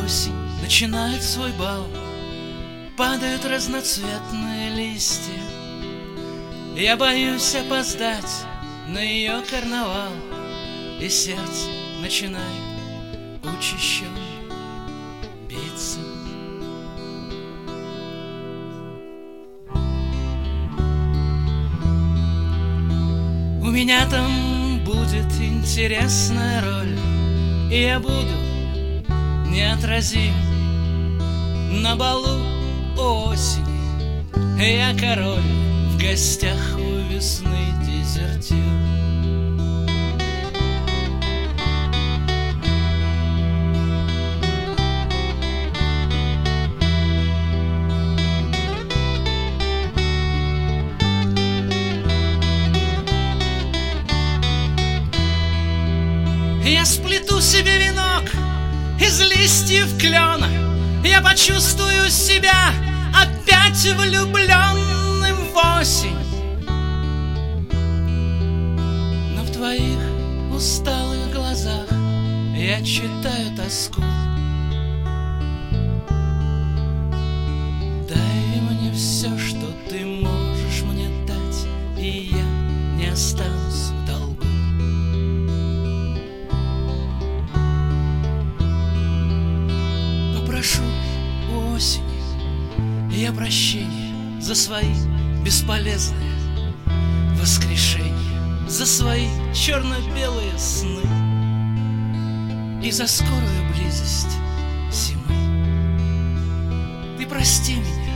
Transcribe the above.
осень начинает свой бал, падают разноцветные листья. Я боюсь опоздать на ее карнавал, и сердце начинает учащенно биться. У меня там будет интересная роль, и я буду неотразим на балу осени. Я король в гостях у весны дезертир. Я сплету себе венок из листьев клена, я почувствую себя опять влюбленным в осень. Но в твоих усталых глазах я читаю тоску. Дай мне все, что ты можешь мне дать, и я не останусь в долгу. Прошу у осени я прощения за свои бесполезные воскрешения, за свои черно-белые сны и за скорую близость зимы. Ты прости меня,